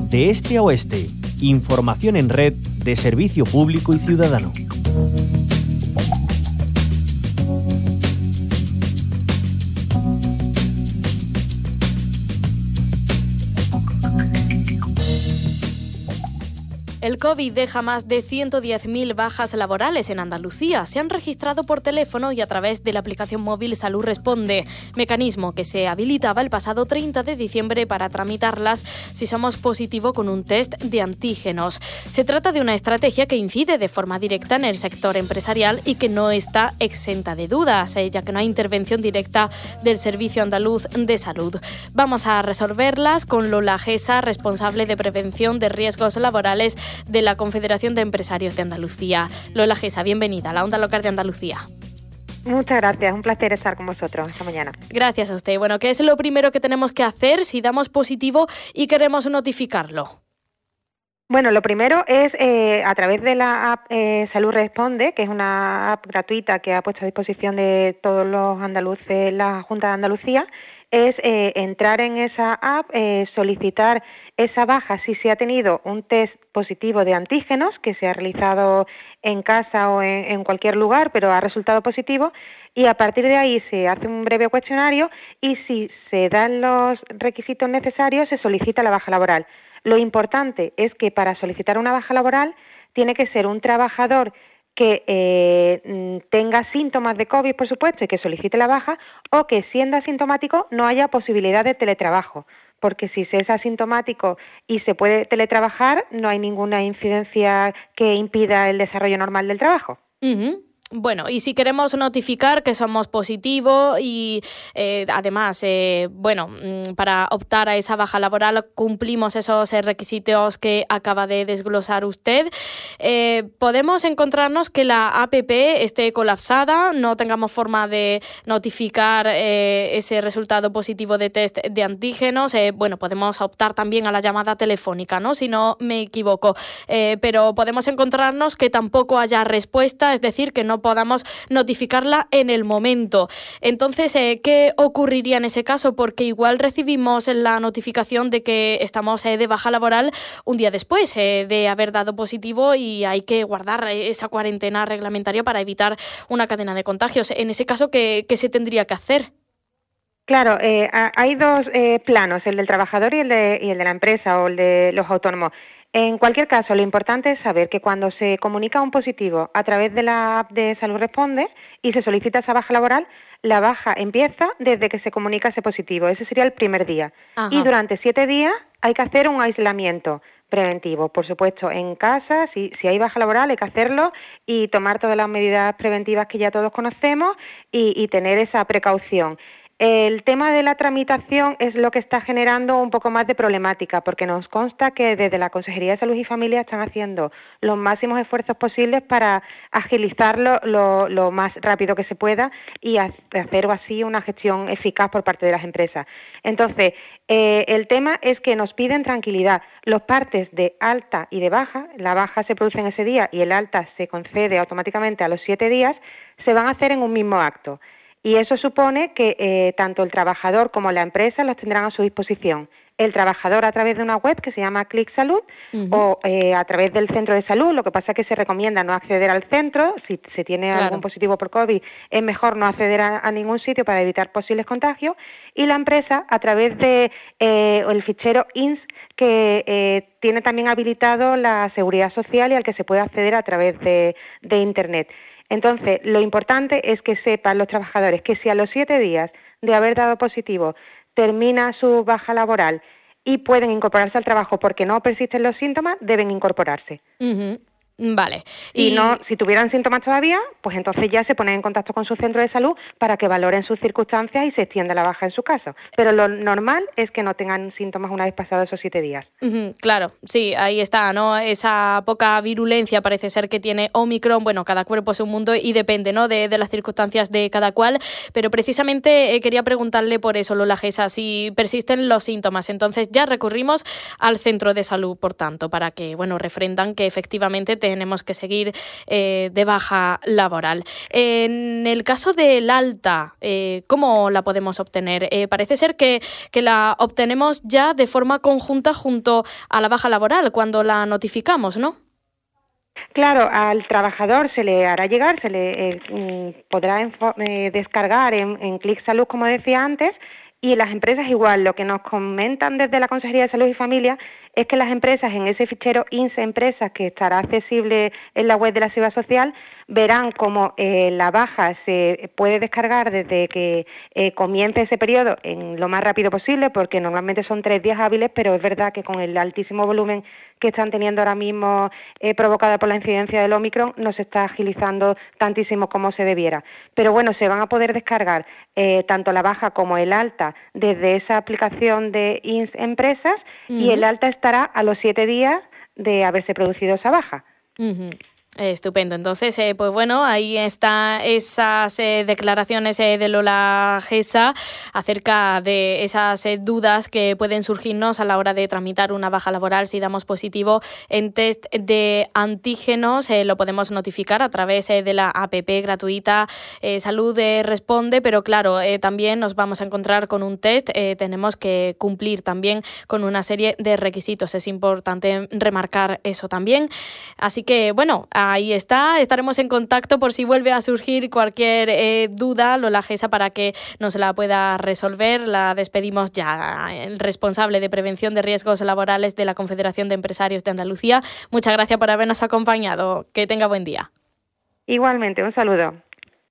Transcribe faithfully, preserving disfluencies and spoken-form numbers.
De este a oeste, información en red de servicio público y ciudadano. El COVID deja más de ciento diez mil bajas laborales en Andalucía. Se han registrado por teléfono y a través de la aplicación móvil Salud Responde, mecanismo que se habilitaba el pasado treinta de diciembre para tramitarlas si somos positivo con un test de antígenos. Se trata de una estrategia que incide de forma directa en el sector empresarial y que no está exenta de dudas, ya que no hay intervención directa del Servicio Andaluz de Salud. Vamos a resolverlas con Lola Gesa, responsable de prevención de riesgos laborales de la Confederación de Empresarios de Andalucía. Lola Gesa, bienvenida a la Onda Local de Andalucía. Muchas gracias, un placer estar con vosotros esta mañana. Gracias a usted. Bueno, ¿qué es lo primero que tenemos que hacer si damos positivo y queremos notificarlo? Bueno, lo primero es eh, a través de la app eh, Salud Responde, que es una app gratuita que ha puesto a disposición de todos los andaluces la Junta de Andalucía, es eh, entrar en esa app, eh, solicitar esa baja si se ha tenido un test positivo de antígenos que se ha realizado en casa o en, en cualquier lugar, pero ha resultado positivo, y a partir de ahí se hace un breve cuestionario y si se dan los requisitos necesarios se solicita la baja laboral. Lo importante es que para solicitar una baja laboral tiene que ser un trabajador que eh, tenga síntomas de COVID, por supuesto, y que solicite la baja, o que siendo asintomático no haya posibilidad de teletrabajo, porque si se es asintomático y se puede teletrabajar, no hay ninguna incidencia que impida el desarrollo normal del trabajo. Uh-huh. Bueno, y si queremos notificar que somos positivos y eh, además, eh, bueno, para optar a esa baja laboral cumplimos esos requisitos que acaba de desglosar usted, eh, podemos encontrarnos que la app esté colapsada, no tengamos forma de notificar eh, ese resultado positivo de test de antígenos. Eh, bueno, podemos optar también a la llamada telefónica, ¿no? Si no me equivoco, eh, pero podemos encontrarnos que tampoco haya respuesta, es decir, que no podamos notificarla en el momento. Entonces, eh, ¿qué ocurriría en ese caso? Porque igual recibimos la notificación de que estamos eh, de baja laboral un día después eh, de haber dado positivo y hay que guardar esa cuarentena reglamentaria para evitar una cadena de contagios. En ese caso, ¿qué, qué se tendría que hacer? Claro, eh, hay dos eh, planos, el del trabajador y el de, y el de la empresa o el de los autónomos. En cualquier caso, lo importante es saber que cuando se comunica un positivo a través de la app de Salud Responde y se solicita esa baja laboral, la baja empieza desde que se comunica ese positivo. Ese sería el primer día. Ajá. Y durante siete días hay que hacer un aislamiento preventivo. Por supuesto, en casa, si, si hay baja laboral, hay que hacerlo y tomar todas las medidas preventivas que ya todos conocemos y, y tener esa precaución. El tema de la tramitación es lo que está generando un poco más de problemática, porque nos consta que desde la Consejería de Salud y Familia están haciendo los máximos esfuerzos posibles para agilizarlo lo, lo más rápido que se pueda y hacer así una gestión eficaz por parte de las empresas. Entonces, eh, el tema es que nos piden tranquilidad. Los partes de alta y de baja, la baja se produce en ese día y el alta se concede automáticamente a los siete días, se van a hacer en un mismo acto. Y eso supone que eh, tanto el trabajador como la empresa los tendrán a su disposición. El trabajador a través de una web que se llama Clic Salud uh-huh. o eh, a través del centro de salud. Lo que pasa es que se recomienda no acceder al centro. Si se tiene claro. algún positivo por COVID, es mejor no acceder a, a ningún sitio para evitar posibles contagios. Y la empresa a través de eh, el fichero I N S que eh, tiene también habilitado la seguridad social y al que se puede acceder a través de, de Internet. Entonces, lo importante es que sepan los trabajadores que si a los siete días de haber dado positivo termina su baja laboral y pueden incorporarse al trabajo porque no persisten los síntomas, deben incorporarse. Uh-huh. Vale. Y, y no, si tuvieran síntomas todavía, pues entonces ya se ponen en contacto con su centro de salud para que valoren sus circunstancias y se extienda la baja en su caso. Pero lo normal es que no tengan síntomas una vez pasados esos siete días. Uh-huh, claro, sí, ahí está, ¿no? Esa poca virulencia parece ser que tiene Omicron. Bueno, cada cuerpo es un mundo y depende, ¿no? De, de las circunstancias de cada cual. Pero precisamente eh, quería preguntarle por eso, Lola Gesa, si persisten los síntomas. Entonces ya recurrimos al centro de salud, por tanto, para que, bueno, refrendan que efectivamente tenemos que seguir eh, de baja laboral. En el caso del alta, eh, ¿cómo la podemos obtener? Eh, parece ser que, que la obtenemos ya de forma conjunta junto a la baja laboral cuando la notificamos, ¿no? Claro, al trabajador se le hará llegar, se le eh, podrá eh, descargar en, en Clic Salud, como decía antes, y las empresas igual. Lo que nos comentan desde la Consejería de Salud y Familia es que las empresas en ese fichero I N S S Empresas, que estará accesible en la web de la Seguridad Social, verán cómo eh, la baja se puede descargar desde que eh, comience ese periodo en lo más rápido posible, porque normalmente son tres días hábiles, pero es verdad que con el altísimo volumen que están teniendo ahora mismo eh, provocada por la incidencia del Ómicron, no se está agilizando tantísimo como se debiera. Pero bueno, se van a poder descargar eh, tanto la baja como el alta desde esa aplicación de I N S S Empresas, uh-huh. y el alta estará a los siete días de haberse producido esa baja. Uh-huh. Estupendo. Entonces, eh, pues bueno, ahí están esas eh, declaraciones eh, de Lola Gesa acerca de esas eh, dudas que pueden surgirnos a la hora de tramitar una baja laboral. Si damos positivo en test de antígenos, eh, lo podemos notificar a través eh, de la app gratuita eh, Salud eh, Responde, pero claro, eh, también nos vamos a encontrar con un test. Eh, tenemos que cumplir también con una serie de requisitos. Es importante remarcar eso también. Así que, bueno, ahí está, estaremos en contacto por si vuelve a surgir cualquier eh, duda, Lola Gesa, para que nos la pueda resolver. La despedimos ya, el responsable de prevención de riesgos laborales de la Confederación de Empresarios de Andalucía. Muchas gracias por habernos acompañado. Que tenga buen día. Igualmente, un saludo.